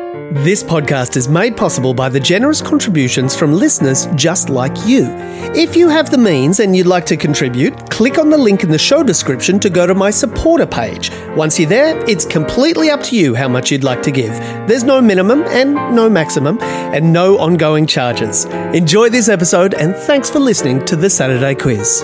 This podcast is made possible by the generous contributions from listeners just like you. If you have the means and you'd like to contribute, click on the link in the show description to go to my supporter page. Once you're there, it's completely up to you how much you'd like to give. There's no minimum and no maximum and no ongoing charges. Enjoy this episode and thanks for listening to the Saturday Quiz.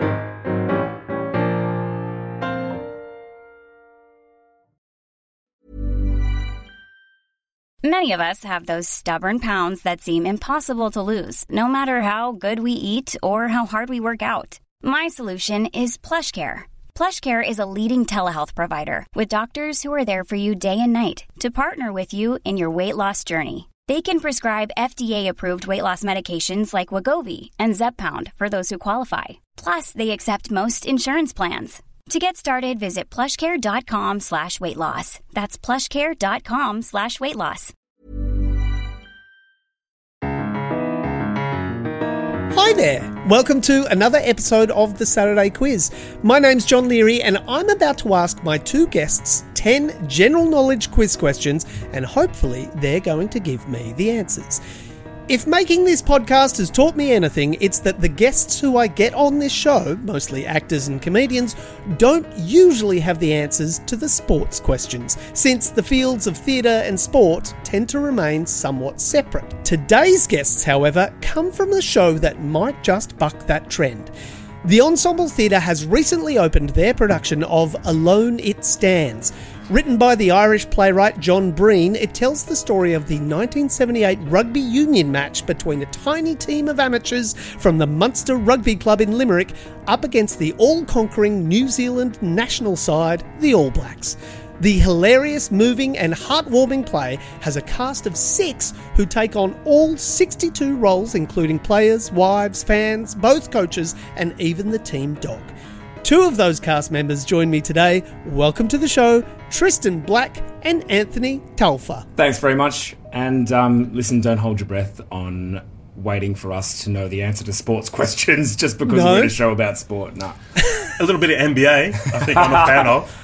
Many of us have those stubborn pounds that seem impossible to lose, no matter how good we eat or how hard we work out. My solution is PlushCare. PlushCare is a leading telehealth provider with doctors who are there for you day and night to partner with you in your weight loss journey. They can prescribe FDA-approved weight loss medications like Wegovy and Zepbound for those who qualify. Plus, they accept most insurance plans. To get started, visit plushcare.com/weightloss. That's plushcare.com/weightloss. Hi there. Welcome to another episode of the Saturday Quiz. My name's John Leary and I'm about to ask my two guests 10 general knowledge quiz questions and hopefully they're going to give me the answers. If making this podcast has taught me anything, it's that the guests who I get on this show, mostly actors and comedians, don't usually have the answers to the sports questions, since the fields of theatre and sport tend to remain somewhat separate. Today's guests, however, come from a show that might just buck that trend. The Ensemble Theatre has recently opened their production of Alone It Stands. Written by the Irish playwright John Breen, it tells the story of the 1978 rugby union match between a tiny team of amateurs from the Munster Rugby Club in Limerick up against the all-conquering New Zealand national side, the All Blacks. The hilarious, moving and heartwarming play has a cast of 6 who take on all 62 roles, including players, wives, fans, both coaches, and even the team dog. 2 of those cast members join me today. Welcome to the show, Tristan Black and Anthony Telfer. Thanks very much. And listen, don't hold your breath on waiting for us to know the answer to sports questions just because we're in a show about sport. No. A little bit of NBA, I think I'm a fan of.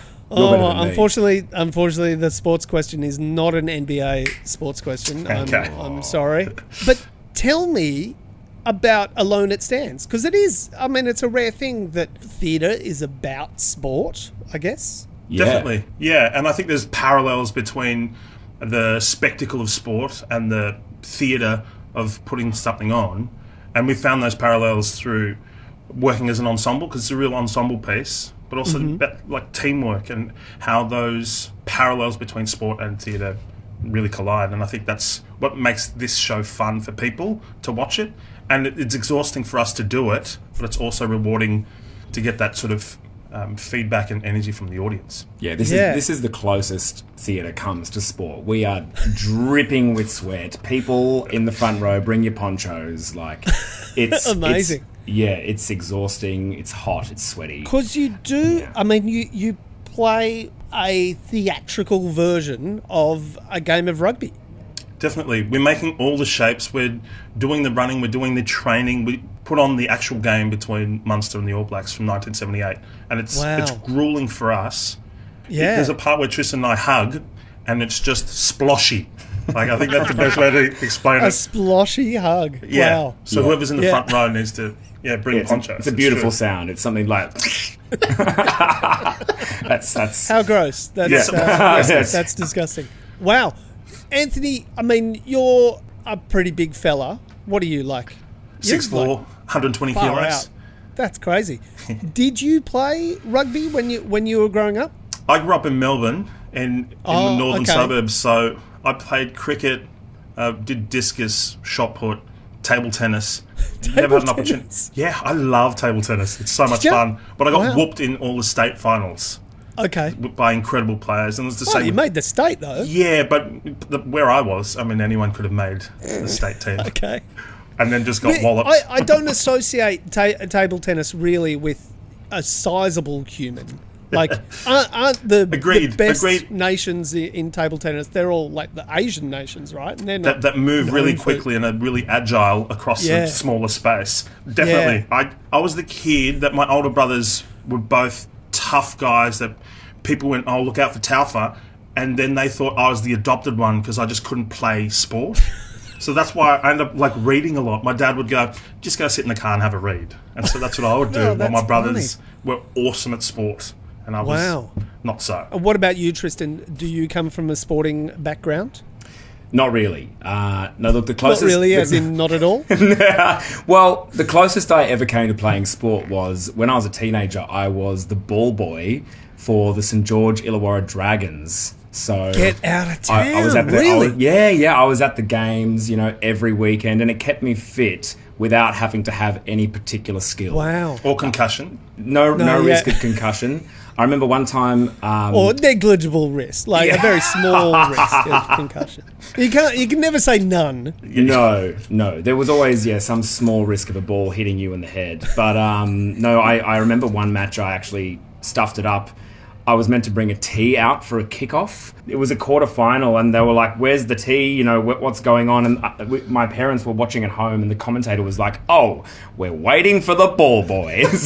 Unfortunately, the sports question is not an NBA sports question. Okay. I'm sorry. But tell me about Alone It Stands, because it is, I mean, it's a rare thing that theatre is about sport, I guess. Yeah. Definitely, yeah. And I think there's parallels between the spectacle of sport and the theatre of putting something on. And we found those parallels through working as an ensemble, because it's a real ensemble piece, but also about, like, teamwork and how those parallels between sport and theatre really collide. And I think that's what makes this show fun for people to watch it. And it's exhausting for us to do it, but it's also rewarding to get that sort of feedback and energy from the audience. Yeah, this is the closest theatre comes to sport. We are dripping with sweat. People in the front row, bring your ponchos. Like, it's amazing. It's exhausting. It's hot. It's sweaty. Because you do. Yeah. I mean, you play a theatrical version of a game of rugby. Definitely. We're making all the shapes. We're doing the running. We're doing the training. We put on the actual game between Munster and the All Blacks from 1978. And it's grueling for us. Yeah. There's a part where Tristan and I hug, and it's just sploshy. Like, I think that's the best way to explain it. A sploshy hug. Yeah. Wow. So whoever's in the front row needs to bring ponchos. It's a beautiful sound. It's something like... that's how gross. That's disgusting. Wow. Anthony, I mean, you're a pretty big fella. What are you like? 6'4", 120 kilos. Out. That's crazy. Did you play rugby when you were growing up? I grew up in Melbourne in the northern suburbs, so I played cricket, did discus, shot put, table tennis. Never had an opportunity. Yeah, I love table tennis. It's so much fun. But I got whooped in all the state finals. Okay. By incredible players. And it was the same. You made the state, though. Yeah, but where I was, I mean, anyone could have made the state team. Okay. And then just got walloped. I don't associate table tennis really with a sizable human. Like, aren't the best nations in table tennis, they're all like the Asian nations, right? And they're not that move really quickly and are really agile across a smaller space. Definitely. Yeah. I was the kid that my older brothers were both tough guys that people went, oh, look out for Taufa. and then they thought I was the adopted one because I just couldn't play sport. So that's why I ended up like reading a lot. My dad would go, just go sit in the car and have a read. And so that's what I would do. Oh, While my that's brothers were awesome at sport. And I was not so. And what about you, Tristan? Do you come from a sporting background? Not really. No, look, the closest... Not really, as in not at all? Well, the closest I ever came to playing sport was when I was a teenager. I was the ball boy for the St. George Illawarra Dragons. So Get out of town, I was at the, really? I was at the games, every weekend, and it kept me fit without having to have any particular skill. Wow. Or concussion. No risk of concussion. I remember one time... or negligible risk, like a very small risk of concussion. You can never say none. No. There was always, some small risk of a ball hitting you in the head. But no, I remember one match I actually stuffed it up. I was meant to bring a tea out for a kickoff. It was a quarterfinal, and they were like, "Where's the tea? What's going on?" And my parents were watching at home, and the commentator was like, "Oh, we're waiting for the ball boys."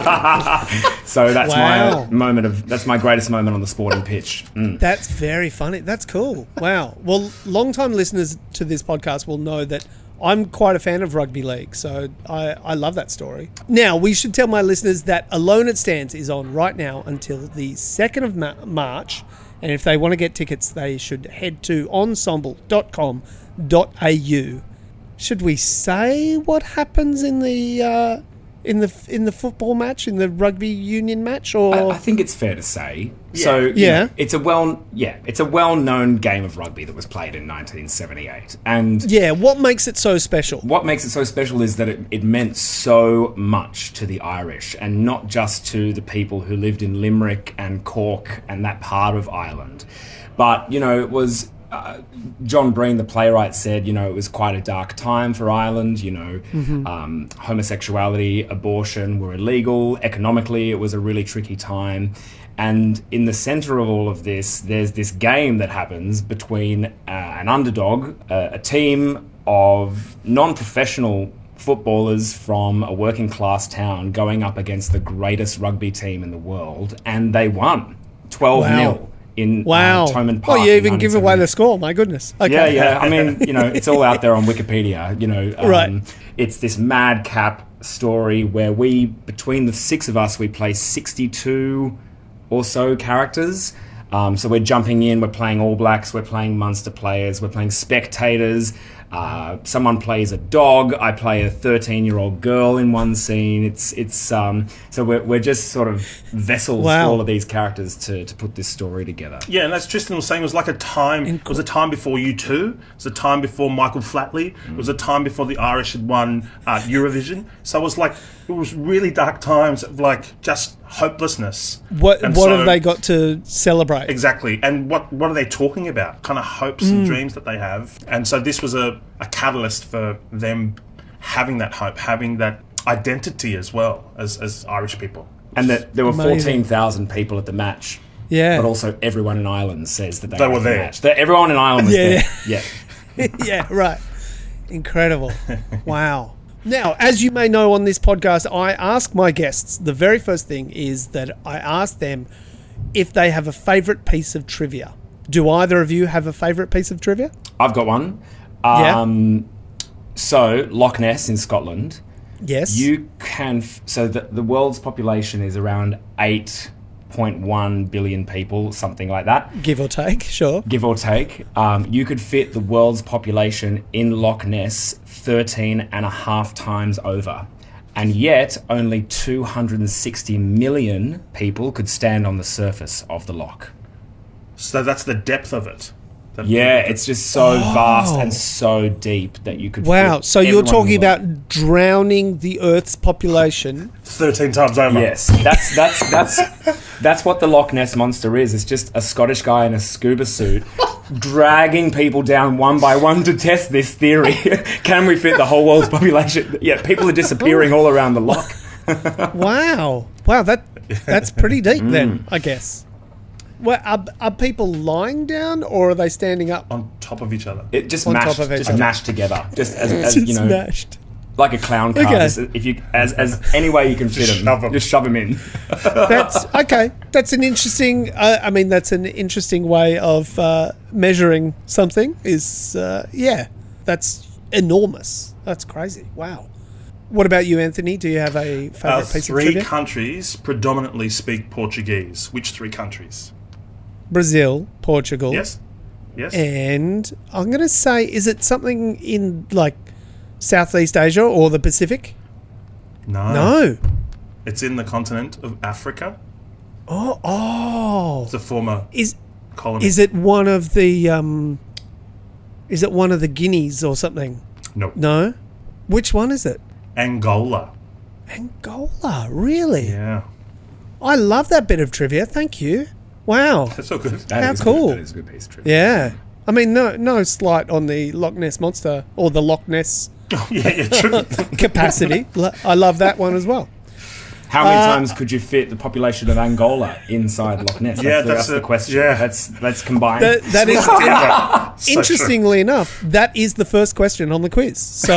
So that's that's my greatest moment on the sporting pitch. That's very funny. That's cool. Wow. Well, long-time listeners to this podcast will know that I'm quite a fan of rugby league, so I love that story. Now, we should tell my listeners that Alone It Stands is on right now until the 2nd of March, and if they want to get tickets, they should head to ensemble.com.au. Should we say what happens in the football match, in the rugby union match, or I think it's fair to say. Yeah. So it's a well-known game of rugby that was played in 1978, and what makes it so special? What makes it so special is that it meant so much to the Irish, and not just to the people who lived in Limerick and Cork and that part of Ireland, but it was. John Breen, the playwright, said, it was quite a dark time for Ireland. Homosexuality, abortion were illegal. Economically, it was a really tricky time. And in the centre of all of this, there's this game that happens between an underdog, a team of non-professional footballers from a working class town going up against the greatest rugby team in the world. And they won 12-0. In Thomond Park. Oh, you even give away the score. My goodness. Okay. Yeah. I mean, it's all out there on Wikipedia. Right. It's this madcap story where between the 6 of us, we play 62 or so characters. So we're jumping in. We're playing All Blacks. We're playing Munster players. We're playing spectators. Someone plays a dog. I play a 13-year-old girl in one scene. So we're just sort of vessels for all of these characters to put this story together. Yeah, and as Tristan was saying, it was like a time. It was a time before U2. It was a time before Michael Flatley. It was a time before the Irish had won Eurovision. So it was really dark times of just hopelessness. What have they got to celebrate? Exactly. And what are they talking about? Kind of hopes and dreams that they have. And so this was a catalyst for them having that hope, having that identity as well as Irish people. And that there were 14,000 people at the match. Yeah. But also everyone in Ireland says that they were there. The match. Everyone in Ireland was there. Yeah. Yeah, right. Incredible. Wow. Now, as you may know on this podcast, I ask my guests, the very first thing is that I ask them if they have a favourite piece of trivia. Do either of you have a favourite piece of trivia? I've got one. So, Loch Ness in Scotland. Yes. You can... the world's population is around 8.1 billion people, something like that. Give or take, sure. Give or take. You could fit the world's population in Loch Ness 13 and a half times over. And yet, only 260 million people could stand on the surface of the loch. So that's the depth of it. It's just so vast and so deep that you could... Wow, so you're talking about drowning the Earth's population 13 times over. Yes, that's what the Loch Ness Monster is. It's just a Scottish guy in a scuba suit dragging people down one by one to test this theory. Can we fit the whole world's population? Yeah, people are disappearing all around the loch. Wow, that's pretty deep then, I guess. Well, are people lying down or are they standing up? On top of each other. It just on mashed, top of each just other. mashed together. Just as just mashed. Like a clown car. Okay. Just if you, as any way you can fit him, shove 'em. just shove him in. That's okay. That's an interesting. I mean, that's an interesting way of measuring something. That's enormous. That's crazy. Wow. What about you, Anthony? Do you have a favourite piece of Three trivia? countries predominantly speak Portuguese. Which three countries? Brazil, Portugal. Yes. Yes. And I'm going to say, is it something in like Southeast Asia or the Pacific? No. No. It's in the continent of Africa. Oh. It's a former Is colony. is it one of the Guineas or something? No. No. Which one is it? Angola. Angola. Really? Yeah. I love that bit of trivia. Thank you. Wow. That's so good. That How is cool. Good. That is a good piece of trivia. Yeah. I mean, no slight on the Loch Ness Monster or the Loch Ness yeah, true. capacity. I love that one as well. How many times could you fit the population of Angola inside Loch Ness? Yeah, that's the question. yeah. Let's combine. That is Yeah. So true. interestingly enough, that is the first question on the quiz. So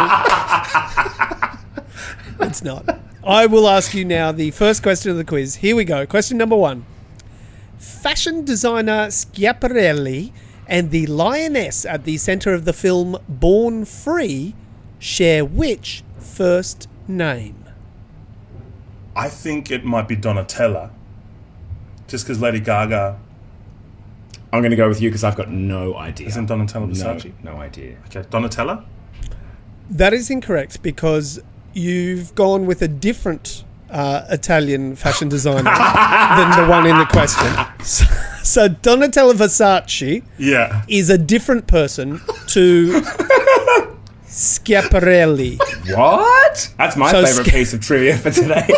it's not. I will ask you now the first question of the quiz. Here we go. Question number 1. Fashion designer Schiaparelli and the lioness at the centre of the film Born Free share which first name? I think it might be Donatella. Just because Lady Gaga I'm going to go with you because I've got no idea. isn't Donatella Versace. No idea. Okay, Donatella? That is incorrect because you've gone with a different Italian fashion designer than the one in the question. So Donatella Versace Yeah. is a different person to Schiaparelli. What? That's my So favourite piece of trivia for today.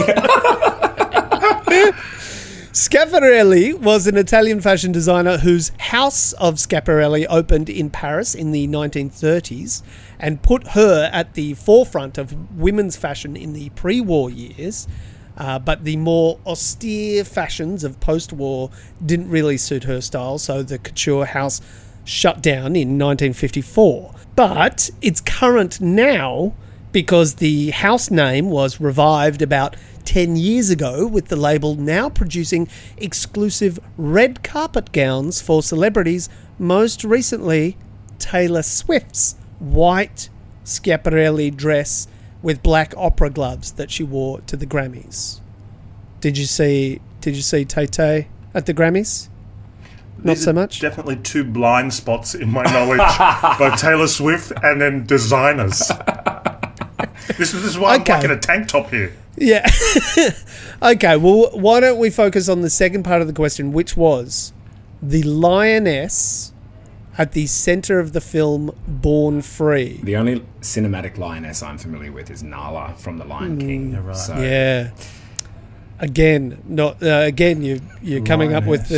Schiaparelli was an Italian fashion designer whose House of Schiaparelli opened in Paris in the 1930s and put her at the forefront of women's fashion in the pre-war years. But the more austere fashions of post-war didn't really suit her style, so the couture house shut down in 1954. But it's current now because the house name was revived about 10 years ago, with the label now producing exclusive red carpet gowns for celebrities, most recently Taylor Swift's white Schiaparelli dress with black opera gloves that she wore to the Grammys. Did you see Tay-Tay at the Grammys? Not These so are much? Definitely two blind spots in my knowledge. Both Taylor Swift and then designers. This is why I'm Okay. like in a tank top here. Yeah. Okay, well, why don't we focus on the second part of the question, which was the lioness at the centre of the film Born Free. The only cinematic lioness I'm familiar with is Nala from The Lion King. You're right. So, Yeah. Again, you're coming up with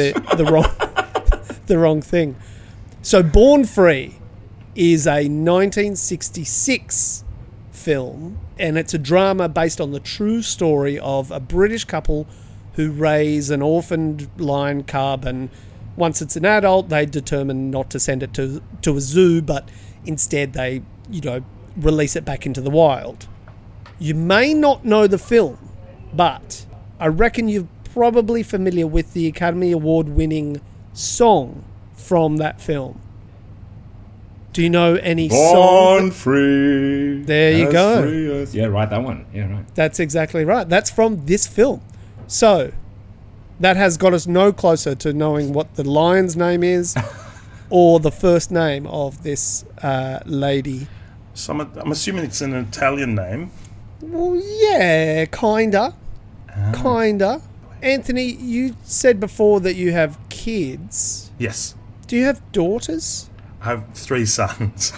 the wrong thing. So Born Free is a 1966 film, and it's a drama based on the true story of a British couple who raise an orphaned lion cub, and once it's an adult, they determine not to send it to a zoo, but instead they, release it back into the wild. You may not know the film, but I reckon you're probably familiar with the Academy Award-winning song from that film. Do you know any Born song? free. There you as go. free as- Yeah, right, that one. Yeah, right. That's exactly right. That's from this film. So that has got us no closer to knowing what the lion's name is or the first name of this lady. So I'm assuming it's an Italian name. Well, yeah, kinda. Kinda. Anthony, you said before that you have kids. Yes. Do you have daughters? I have 3 sons.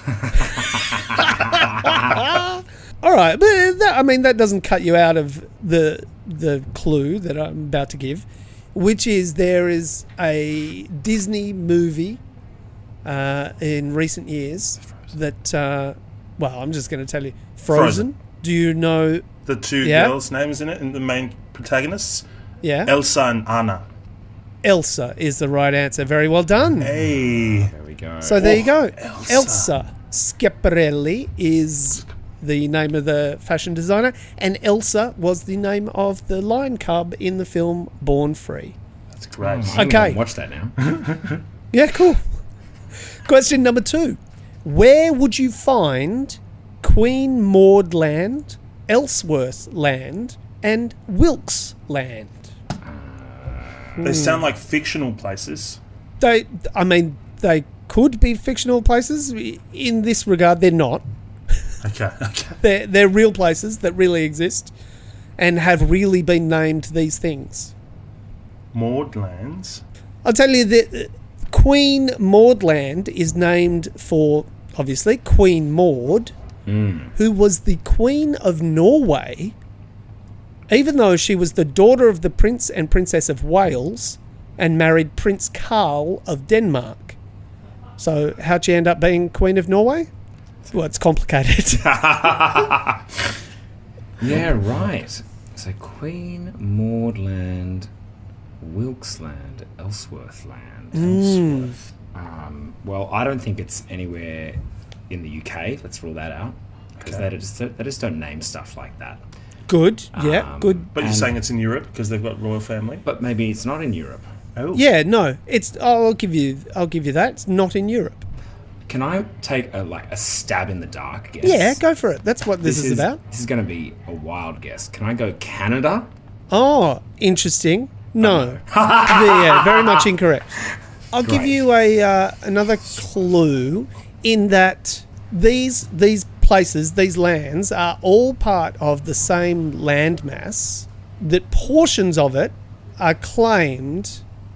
All right, but that doesn't cut you out of the clue that I'm about to give, which is there is a Disney movie in recent years that, I'm just going to tell you, Frozen. Do you know? The 2 Yeah. girls' names in it, and the main protagonists, Yeah, Elsa and Anna. Elsa is the right answer. Very well done. Hey. There we go. So there you go. Elsa. Elsa Schiaparelli is the name of the fashion designer, and Elsa was the name of the lion cub in the film Born Free. That's great. I'm Okay. gonna watch that now. Yeah, cool. Question number 2. Where would you find Queen Maud Land, Ellsworth Land, and Wilkes Land? They sound like fictional places. They could be fictional places. In this regard, they're not. Okay. They're real places that really exist and have really been named these things. Maudlands. I'll tell you that Queen Maud Land is named for, obviously, Queen Maud, who was the Queen of Norway, even though she was the daughter of the Prince and Princess of Wales and married Prince Carl of Denmark. So how'd she end up being Queen of Norway? Well, it's complicated. Yeah, right. So Queen Maud Land, Wilkes Land, Ellsworth Land. Ellsworth. Well, I don't think it's anywhere in the UK. Let's rule that out. Because they just don't name stuff like that. Good, yeah, good. But you're saying it's in Europe because they've got royal family? But maybe it's not in Europe. Oh. Yeah, no, it's. I'll give you that. It's not in Europe. Can I take a stab in the dark guess? Yeah, go for it. That's what this is about. This is going to be a wild guess. Can I go Canada? Oh, interesting. No, yeah, very much incorrect. I'll give you another clue in that these places, these lands, are all part of the same landmass. That portions of it are claimed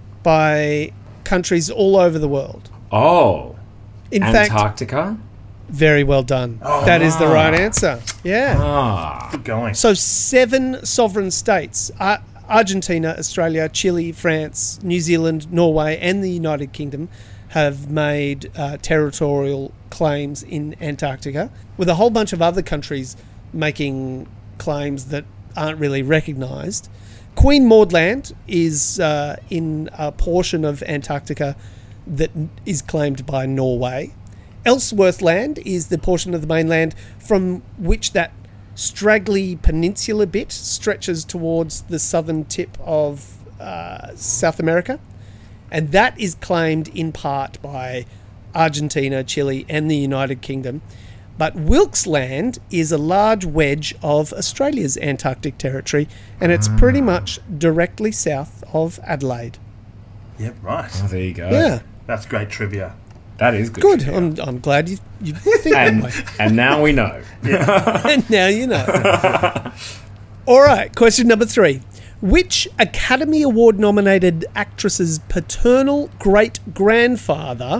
by countries all over the world. Oh, In fact, Antarctica? very well done. That is the right answer. Yeah. Keep going. So 7 sovereign states, Argentina, Australia, Chile, France, New Zealand, Norway, and the United Kingdom have made territorial claims in Antarctica, with a whole bunch of other countries making claims that aren't really recognised. Queen Maud Land is in a portion of Antarctica that is claimed by Norway. Ellsworth Land is the portion of the mainland from which that straggly peninsula bit stretches towards the southern tip of South America. And that is claimed in part by Argentina, Chile, and the United Kingdom. But Wilkes Land is a large wedge of Australia's Antarctic territory, and it's pretty much directly south of Adelaide. Yep, right. Oh, there you go. Yeah, That's great trivia. That is good. good. trivia. I'm glad you think that way. And now we know. And now you know. All right, question number 3. Which Academy Award nominated actress's paternal great-grandfather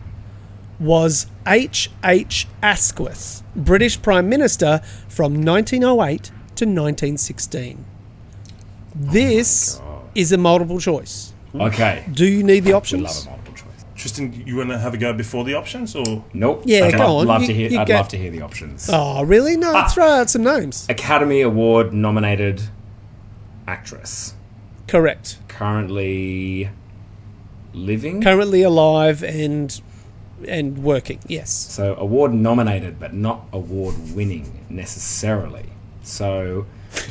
was H.H. Asquith, British Prime Minister from 1908 to 1916? This is a multiple choice. Okay. Do you need the Would options? love a multiple choice. Tristan, you want to have a go before the options, or Nope. Yeah, I'd go on. Love You- to hear. you I'd get- love to hear the options. Oh, really? No, throw out some names. Academy Award nominated actress. Correct. Currently living. Currently alive and working, yes. So award nominated, but not award winning necessarily. So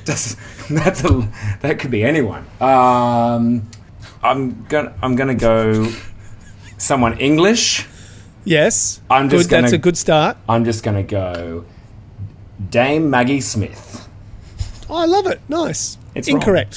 that could be anyone. I'm gonna go someone English. Yes. I'm just good. That's gonna- a good start. I'm just gonna go Dame Maggie Smith. Oh, I love it. Nice. It's wrong. incorrect.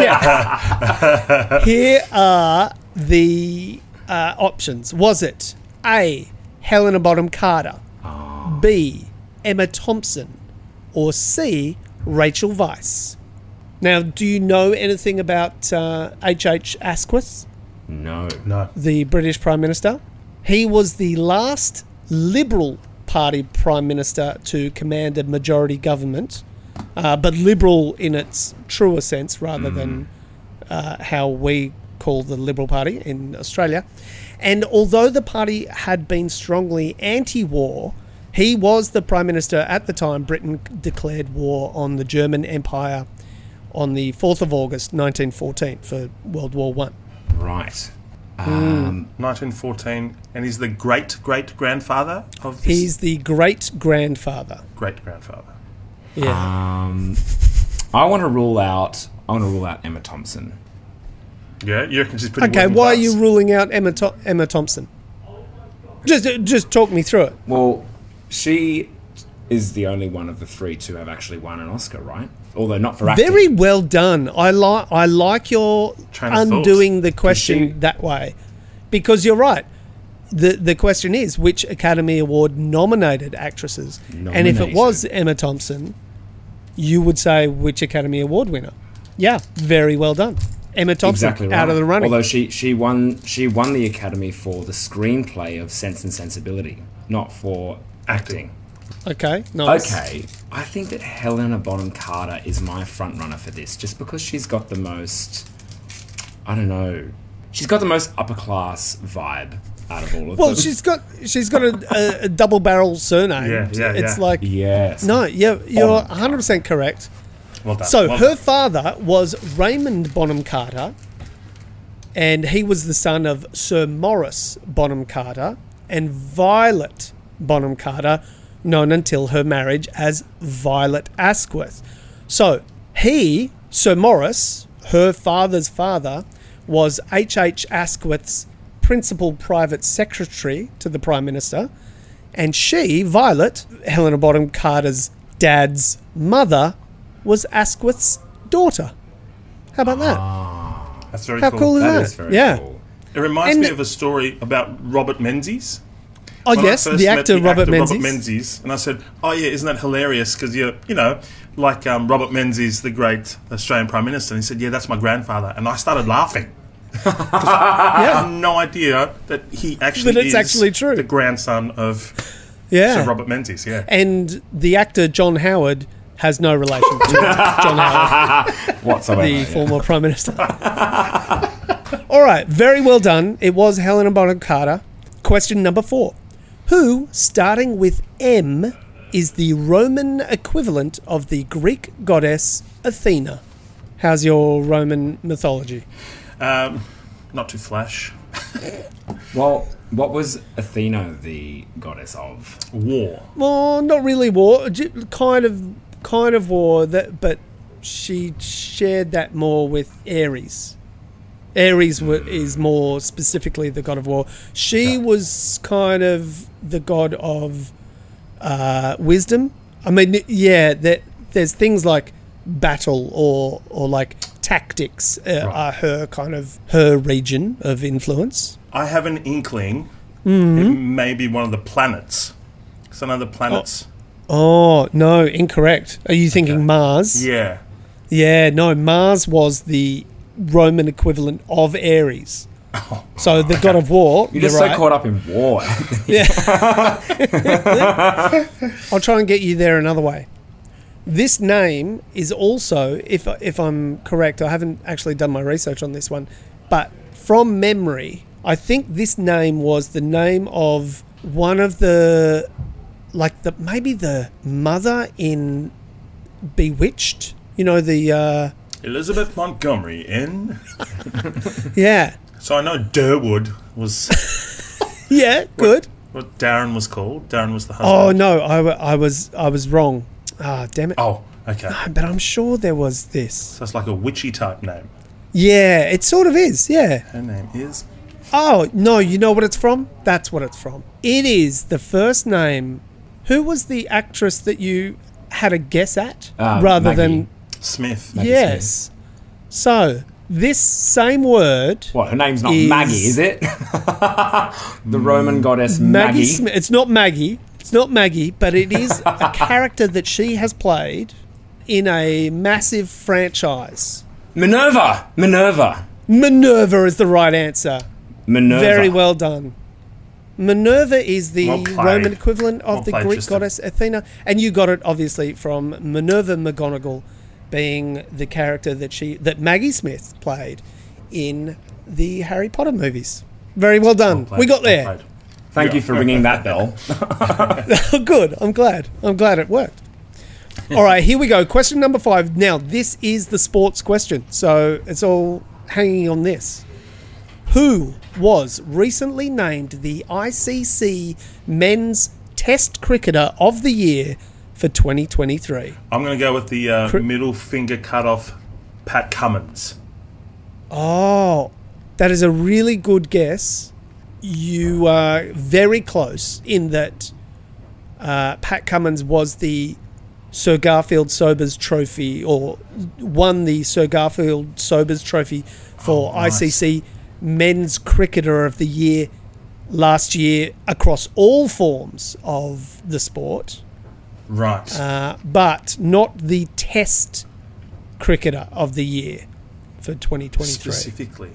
Yeah. Here are the options. Was it A, Helena Bonham Carter, B, Emma Thompson, or C, Rachel Weisz? Now, do you know anything about H.H. Asquith, No. no? the British Prime Minister? He was the last Liberal Party Prime Minister to command a majority government, but Liberal in its truer sense rather than how we call the Liberal Party in Australia. And although the party had been strongly anti-war, he was the Prime Minister at the time Britain declared war on the German Empire on the 4th of August 1914 for World War I. Right. 1914, and he's the great-great-grandfather of this. He's the great-grandfather. Great-grandfather. Yeah. I want to rule out Emma Thompson. Yeah, you reckon she's pretty Okay, working why are class? you ruling out Emma Thompson? Just talk me through it. Well, she is the only one of the three to have actually won an Oscar, right? Although not for acting. Very well done. I like your Train of thought. undoing the question She- that way, because you're right. The question is which Academy Award nominated actresses, and if it was Emma Thompson, you would say which Academy Award winner. Yeah, very well done. Emma Thompson Exactly right. out of the running. Although she won the Academy for the screenplay of Sense and Sensibility, not for acting. Okay, nice. Okay, I think that Helena Bonham Carter is my front runner for this, just because she's got the most, I don't know, she's got the most upper class vibe out of all of Well, them. she's got a double barrel surname. Yeah, It's yeah. like Yes. no, you're 100% correct. Well done. So well her done. father was Raymond Bonham Carter, and he was the son of Sir Maurice Bonham Carter and Violet Bonham Carter, known until her marriage as Violet Asquith. So he, Sir Maurice, her father's father, was H.H. Asquith's principal private secretary to the Prime Minister, and she, Violet, Helena Bonham Carter's dad's mother, was Asquith's daughter. How about that? That's very How cool is That that? is very Yeah. cool. It reminds And- me of a story about Robert Menzies. Oh, When I yes, first the met actor Robert Menzies. and I said, "Oh yeah, isn't that hilarious? Because you're, like Robert Menzies, the great Australian Prime Minister." And he said, "Yeah, that's my grandfather," and I started laughing. I Yeah, had no idea that he actually That it's is actually true. the grandson of yeah. Sir Robert Menzies. Yeah, And the actor John Howard has no relation to John Howard, Whatsoever. the yeah. former Prime Minister. All right, very well done. It was Helena Bonham Carter. Question number 4. Who, starting with M, is the Roman equivalent of the Greek goddess Athena? How's your Roman mythology? not too flash. Well, what was Athena the goddess of? War. Well, not really war. Kind of war. But she shared that more with Ares. Ares is more specifically the god of war. She was kind of the god of wisdom. I mean, yeah, there's things like battle or like tactics are her region of influence. I have an inkling. It may be one of the planets. Because I know the planets. Oh, no, incorrect. Are you thinking Mars? Yeah. Yeah, no, Mars was the Roman equivalent of Ares. So the god of war. You're just right. so caught up in war. I'll try and get you there another way. This name is also, if I'm correct, I haven't actually done my research on this one, but from memory, I think this name was the name of one of maybe the mother in Bewitched. You know, the Elizabeth Montgomery in. yeah. So I know Durwood was Yeah, good. what Darren was called. Darren was the Oh husband. no, I was wrong. Ah, damn it. Oh, okay. But I'm sure there was this. So it's like a witchy type name. Yeah, it sort of is. Yeah. Her name is. Oh, no, you know what it's from? That's what it's from. It is the first name. Who was the actress that you had a guess at? Rather Maggie than. Smith. Maggie Yes. So, this same word. What, her name's not Is- Maggie, is it? The Roman goddess Maggie. Smith. It's not Maggie. It's not Maggie, but it is a character that she has played in a massive franchise. Minerva. Minerva is the right answer. Minerva. Very well done. Minerva is the Well played. Roman equivalent of Well the played, Greek Tristan. goddess Athena. And you got it, obviously, from Minerva McGonagall being the character that Maggie Smith played in the Harry Potter movies. Very well done. Well We got played, there. well played. Thank you for ringing that bell. Good. I'm glad it worked. All right, here we go. Question number 5. Now, this is the sports question, so it's all hanging on this. Who was recently named the ICC Men's Test Cricketer of the Year for 2023? I'm going to go with the middle finger cut off Pat Cummins. Oh, that is a really good guess. You are very close in that Pat Cummins was the Sir Garfield Sobers Trophy, or won the Sir Garfield Sobers Trophy for ICC Men's Cricketer of the Year last year across all forms of the sport. Right. But not the Test Cricketer of the Year for 2023. Specifically.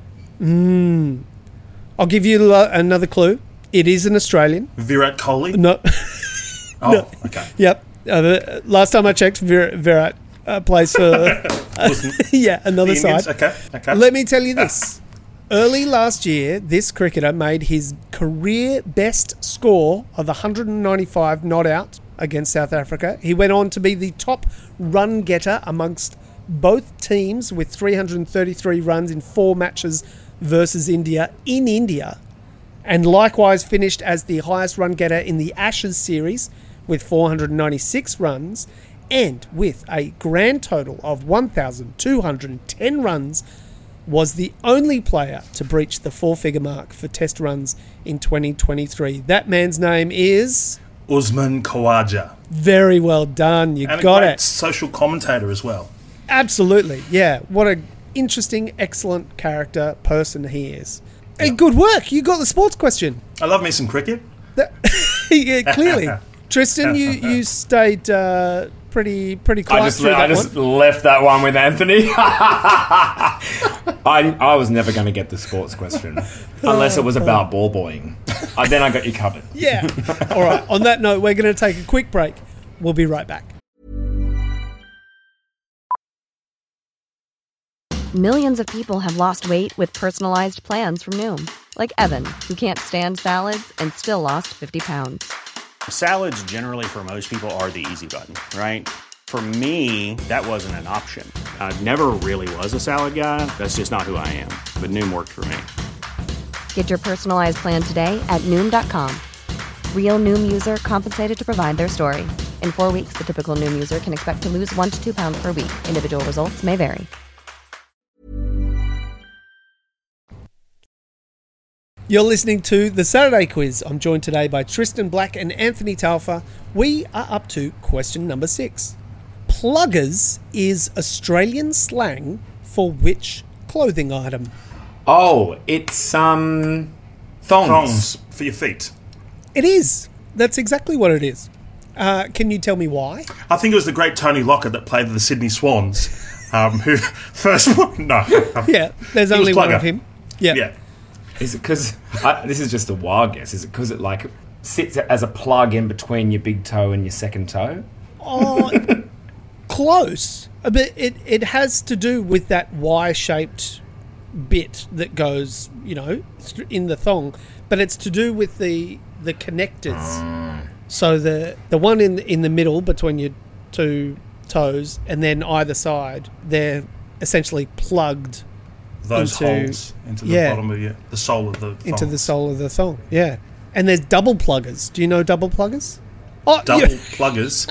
I'll give you another clue. It is an Australian. Virat Kohli? No. Oh, okay. Yep. Last time I checked, Virat plays for another side. Okay. Let me tell you this. Early last year, this cricketer made his career best score of 195 not out against South Africa. He went on to be the top run getter amongst both teams with 333 runs in 4 matches versus India in India, and likewise finished as the highest run getter in the Ashes series with 496 runs, and with a grand total of 1,210 runs, was the only player to breach the 4-figure mark for test runs in 2023. That man's name is Usman Khawaja. Very well done. You And got a great it. social commentator as well. Absolutely. Yeah. What an interesting, excellent character person he is. And good work. You got the sports question. I love me some cricket. Yeah, clearly. Tristan, you stayed pretty quiet through that I just one. left that one with Anthony. I was never going to get the sports question unless it was about ball boying. Then I got you covered. Yeah. All right. On that note, we're going to take a quick break. We'll be right back. Millions of people have lost weight with personalized plans from Noom. Like Evan, who can't stand salads and still lost 50 pounds. Salads generally for most people are the easy button, right? For me, that wasn't an option. I never really was a salad guy. That's just not who I am. But Noom worked for me. Get your personalized plan today at Noom.com. Real Noom user compensated to provide their story. In 4 weeks, the typical Noom user can expect to lose 1 to 2 pounds per week. Individual results may vary. You're listening to The Saturday Quiz. I'm joined today by Tristan Black and Anthony Talfa. We are up to question number 6. Pluggers is Australian slang for which clothing item? Oh, it's thongs. Thongs for your feet. It is. That's exactly what it is. Can you tell me why? I think it was the great Tony Lockett that played the Sydney Swans, who first... No. Yeah, there's only one of him. Yeah. Is it because this is just a wild guess? Is it because it like sits as a plug in between your big toe and your second toe? Oh, close. But it has to do with that Y-shaped bit that goes, in the thong. But it's to do with the connectors. So the one in the middle between your two toes and then either side, they're essentially plugged Those holes into the bottom of the sole of the thong. Into the sole of the thong, yeah. And there's double pluggers. Do you know double pluggers? Oh, double pluggers.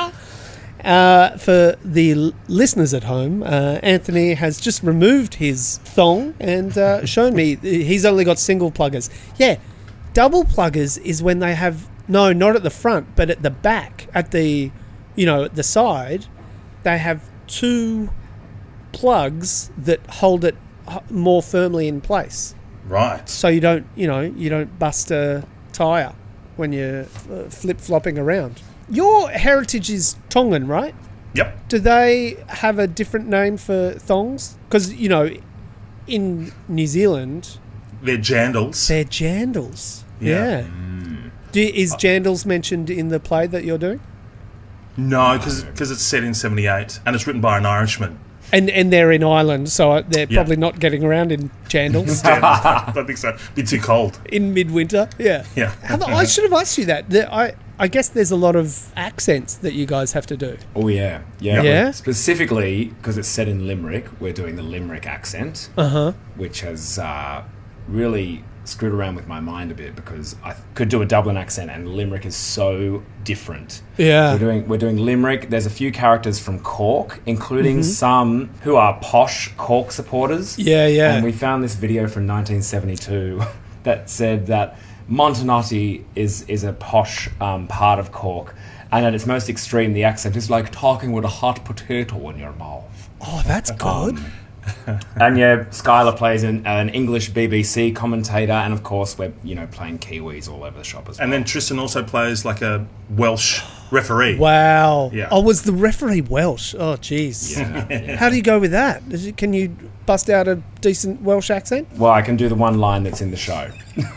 For the listeners at home, Anthony has just removed his thong and shown me he's only got single pluggers. Yeah, double pluggers is when they have, no, not at the front, but at the back, at the, at the side, they have 2 plugs that hold it more firmly in place. Right. So you don't bust a tyre when you're flip-flopping around. Your heritage is Tongan, right? Yep. Do they have a different name for thongs? Because, in New Zealand... They're jandals. They're jandals. Yeah. Is jandals mentioned in the play that you're doing? No, because it's set in 78 and it's written by an Irishman. And they're in Ireland, so they're probably not getting around in jandals. I don't think so. Be too cold. In midwinter, yeah. Yeah. I should have asked you that. I guess there's a lot of accents that you guys have to do. Oh, yeah. Yeah? Specifically, because it's set in Limerick, we're doing the Limerick accent, which has really screwed around with my mind a bit because I could do a Dublin accent and Limerick is so different. Yeah. We're doing Limerick. There's a few characters from Cork, including some who are posh Cork supporters. Yeah. And we found this video from 1972 that said that Montenotte is a posh part of Cork, and at its most extreme, the accent is like talking with a hot potato in your mouth. Oh, that's good. And yeah, Skylar plays an English BBC commentator, and of course we're playing Kiwis all over the shop as well. And then Tristan also plays like a Welsh referee. Wow. Yeah. Oh, was the referee Welsh? Oh, jeez. Yeah. How do you go with that? Can you bust out a decent Welsh accent? Well, I can do the one line that's in the show,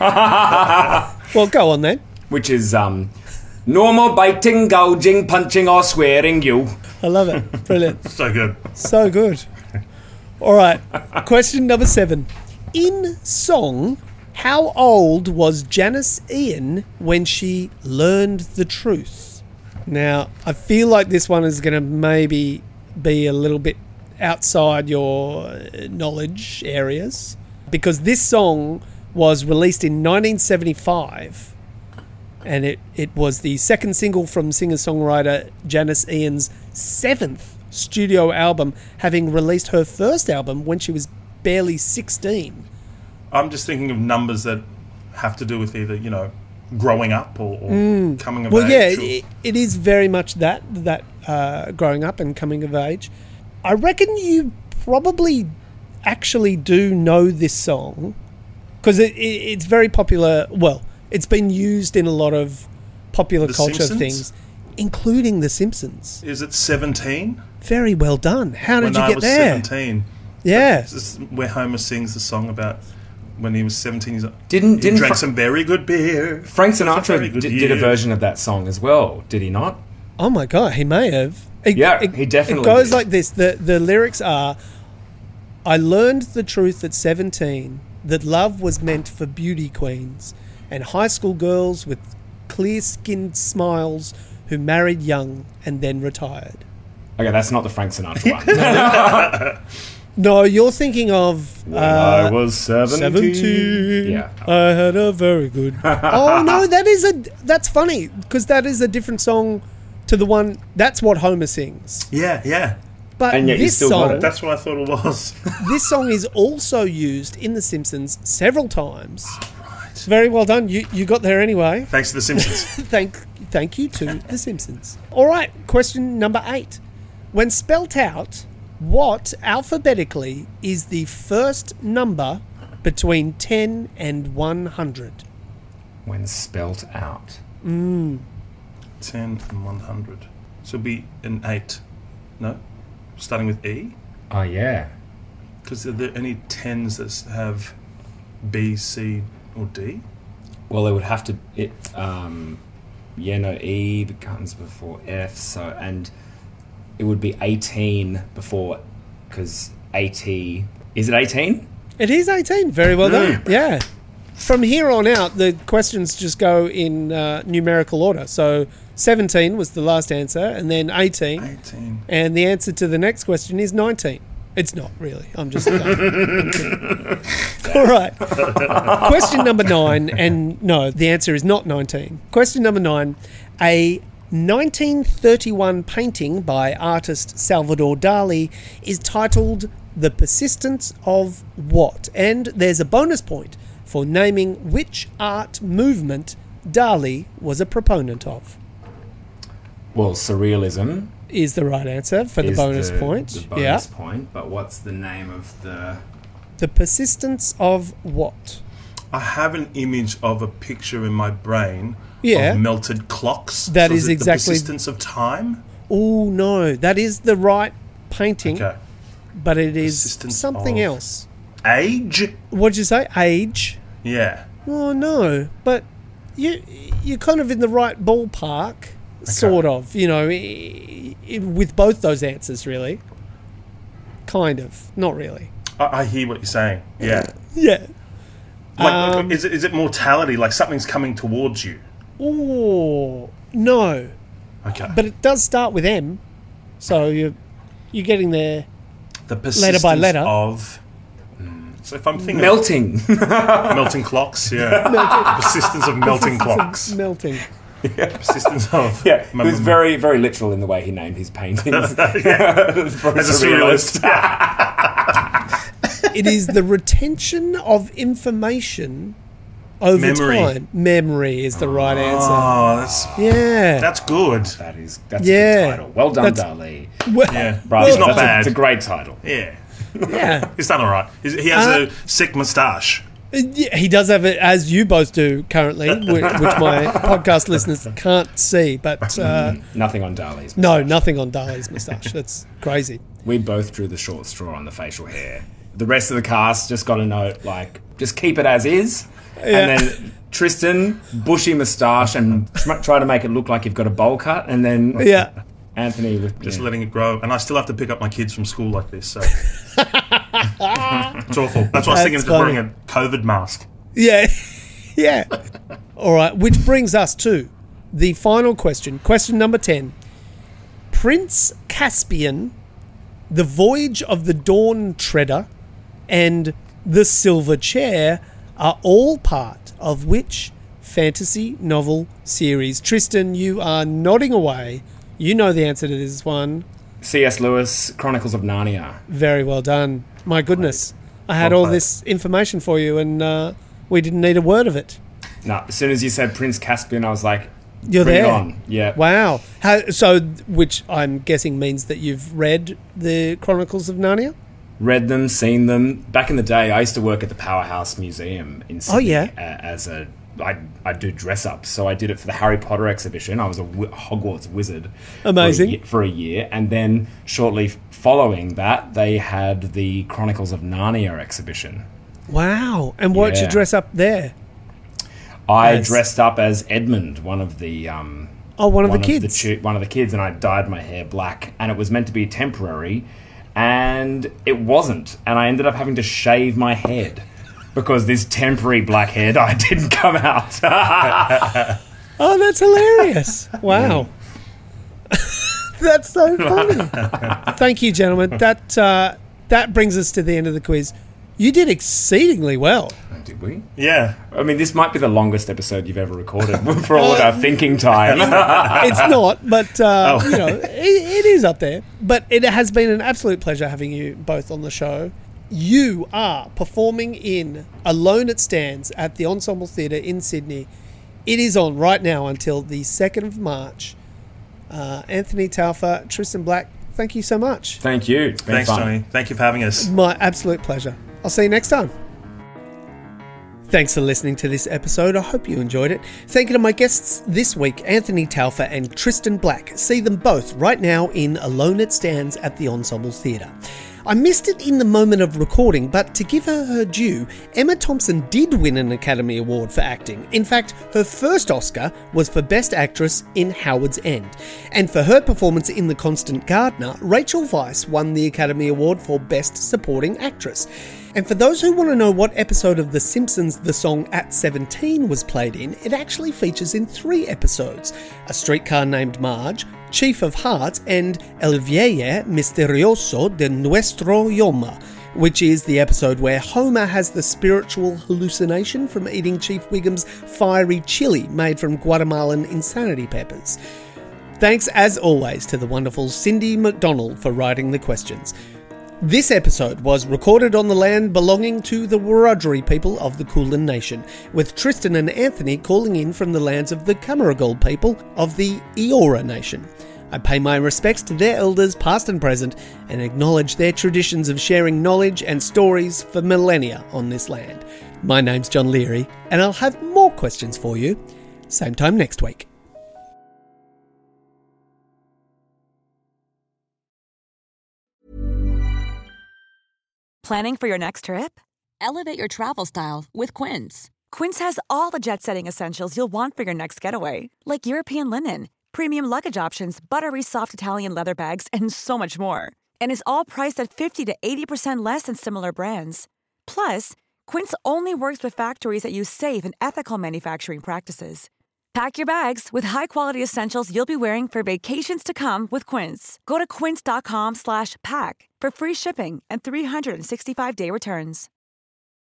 Well, go on then. which is no more biting, gouging, punching, or swearing you. I love it. Brilliant. So good. So good. All right. Question number 7. In song, how old was Janice Ian when she learned the truth? Now, I feel like this one is going to maybe be a little bit outside your knowledge areas because this song was released in 1975 and it was the second single from singer-songwriter Janice Ian's 7th studio album, having released her first album when she was barely 16. I'm just thinking of numbers that have to do with either, growing up or coming of Well, age. yeah, it is very much that growing up and coming of age. I reckon you probably actually do know this song because it's very popular. Well, it's been used in a lot of popular The culture Simpsons? things, including The Simpsons. Is it 17? Very well done. How did When you I get was there? 17. Yeah. This is where Homer sings the song about when he was 17. He Didn't drank some very good beer. Frank Very Sinatra good did a year. version of that song as well, did he not? Oh my God, he may have. He definitely It goes did. like this. The lyrics are, I learned the truth at 17, that love was meant for beauty queens and high school girls with clear-skinned smiles who married young and then retired. Okay, that's not the Frank Sinatra one. No, you're thinking of... I was 17. 17. Yeah. I had a very good... Oh, no, that's funny, because that is a different song to the one... That's what Homer sings. Yeah. But And yet you this still got song... it. That's what I thought it was. This song is also used in The Simpsons several times. Very well done. You got there anyway. Thanks to The Simpsons. Thank you to The Simpsons. All right, question number 8. When spelt out, what alphabetically is the first number between 10 and 100? When spelt out. 10 and 100. So it'll be an 8. No? Starting with E? Oh, yeah. Because are there any 10s that have B, C, or D? Well, it would have to... E comes before F, and it would be 18 before, because AT... Is it 18? It is 18. Very well done. Yeah. From here on out, the questions just go in numerical order. So 17 was the last answer, and then 18. 18. And the answer to the next question is 19. It's not really. I'm just... I'm kidding. All right. Question number 9, and no, the answer is not 19. Question number 9. A 1931 painting by artist Salvador Dali is titled The Persistence of What? And there's a bonus point for naming which art movement Dali was a proponent of. Well, surrealism Is the right answer for the is bonus point. The bonus point, but what's the name of the... The persistence of what? I have an image of a picture in my brain Yeah. of melted clocks. That So is it exactly- the persistence of time? Oh, no. That is the right painting, Okay. but it is Persistence something of- else. Age? What'd you say? Age? Yeah. Oh, no. But you're kind of in the right ballpark, sort of, with both those answers, really. Kind of. Not really. I hear what you're saying. Yeah. Yeah. Like, is it mortality? Like something's coming towards you? Oh, no. Okay. But it does start with M. So you're getting there. The persistence by letter. of... So if I'm thinking... Melting. Melting clocks, yeah. The persistence of melting clocks. Melting. Persistence of... Yeah, he was very, very literal in the way he named his paintings. As a surrealist. It is the retention of information over Memory. time. Memory is the right answer. Oh, that's good. That's a Yeah. good title. Well done, That's- Dali. Well, Yeah. Bravo. He's not That's bad. It's a great title. Yeah. yeah. He's done all right. He has a sick moustache. Yeah, he does have it, as you both do currently, which my podcast listeners can't see. But Nothing on Dali's. no, nothing on Dali's moustache. That's crazy. We both drew the short straw on the facial hair. The rest of the cast just got a note like, just keep it as is. And then Tristan, bushy moustache, and try to make it look like you've got a bowl cut. And then Anthony with Just letting it grow. And I still have to pick up my kids from school like this, so... It's awful. That's why I was thinking of just wearing a COVID mask. Yeah. Yeah. All right, which brings us to the final question. Question number 10. Prince Caspian, The Voyage of the Dawn Treader, and The Silver Chair are all part of which fantasy novel series? Tristan, you are nodding away. You know the answer to this one. C.S. Lewis, Chronicles of Narnia. Very well done. My goodness. I had all this information for you and we didn't need a word of it. No, as soon as you said Prince Caspian, I was like, You're bring there. it on. Yeah. Wow. Which I'm guessing means that you've read the Chronicles of Narnia? Read them, seen them. Back in the day, I used to work at the Powerhouse Museum in Sydney. Oh, yeah. As I do dress up. So I did it for the Harry Potter exhibition. I was a Hogwarts wizard. Amazing. For a year. And then shortly following that, they had the Chronicles of Narnia exhibition. Wow. And what did you Yeah. dress up there? I As- dressed up as Edmund, one of the one of the kids. one of the kids, and I dyed my hair black, and it was meant to be temporary, and it wasn't, and I ended up having to shave my head because this temporary black hair dye didn't come out. Oh, that's hilarious. Wow. That's so funny. Thank you, gentlemen. That brings us to the end of the quiz. You did exceedingly well. Did we? Yeah. I mean, this might be the longest episode you've ever recorded for all of our thinking time. It's not, but it is up there. But it has been an absolute pleasure having you both on the show. You are performing in Alone It Stands at the Ensemble Theatre in Sydney. It is on right now until the 2nd of March. Anthony Taufa, Tristan Black, thank you so much. Thank you. It's been Thanks, fun. Johnny. Thank you for having us. My absolute pleasure. I'll see you next time. Thanks for listening to this episode. I hope you enjoyed it. Thank you to my guests this week, Anthony Taufa and Tristan Black. See them both right now in Alone It Stands at the Ensemble Theatre. I missed it in the moment of recording, but to give her due, Emma Thompson did win an Academy Award for acting. In fact, her first Oscar was for Best Actress in Howard's End. And for her performance in The Constant Gardener, Rachel Weisz won the Academy Award for Best Supporting Actress. And for those who want to know what episode of The Simpsons the song At 17 was played in, it actually features in 3 episodes. A Streetcar Named Marge, Chief of Hearts, and El Viaje Misterioso de Nuestro Yoma, which is the episode where Homer has the spiritual hallucination from eating Chief Wiggum's fiery chili made from Guatemalan insanity peppers. Thanks, as always, to the wonderful Cindy McDonald for writing the questions. This episode was recorded on the land belonging to the Wiradjuri people of the Kulin Nation, with Tristan and Anthony calling in from the lands of the Camaragal people of the Eora Nation. I pay my respects to their elders, past and present, and acknowledge their traditions of sharing knowledge and stories for millennia on this land. My name's John Leary, and I'll have more questions for you same time next week. Planning for your next trip? Elevate your travel style with Quince. Quince has all the jet-setting essentials you'll want for your next getaway, like European linen, premium luggage options, buttery soft Italian leather bags, and so much more. And is all priced at 50 to 80% less than similar brands. Plus, Quince only works with factories that use safe and ethical manufacturing practices. Pack your bags with high-quality essentials you'll be wearing for vacations to come with Quince. Go to quince.com/pack for free shipping and 365-day returns.